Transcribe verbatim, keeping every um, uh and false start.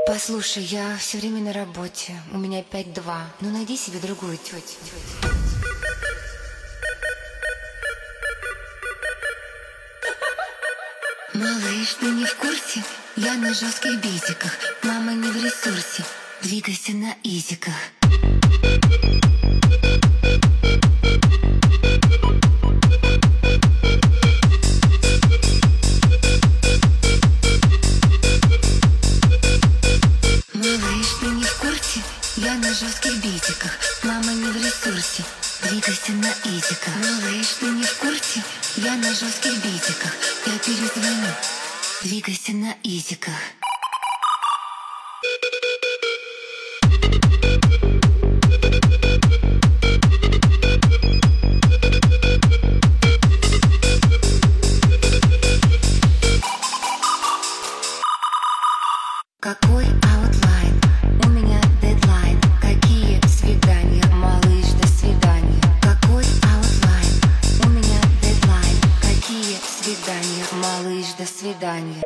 Послушай, я все время на работе. У меня пять два. Ну найди себе другую тетю. Малыш, ты не в курсе? Я на жестких бизиках. Мама не в ресурсе. Двигайся на изиках. Малыш, ты не в курсе? Я на жестких бизиках. Мама не в ресурсе. Двигайся на изиках. Малыш, ты не в курсе? Я на жестких бизиках. Я перезвоню. Двигайся на изиках. Какой аутлайн? У меня дедлайн. Какие свидания, малыш, до свидания. Какой аутлайн? У меня дедлайн. Какие свидания, малыш, до свидания.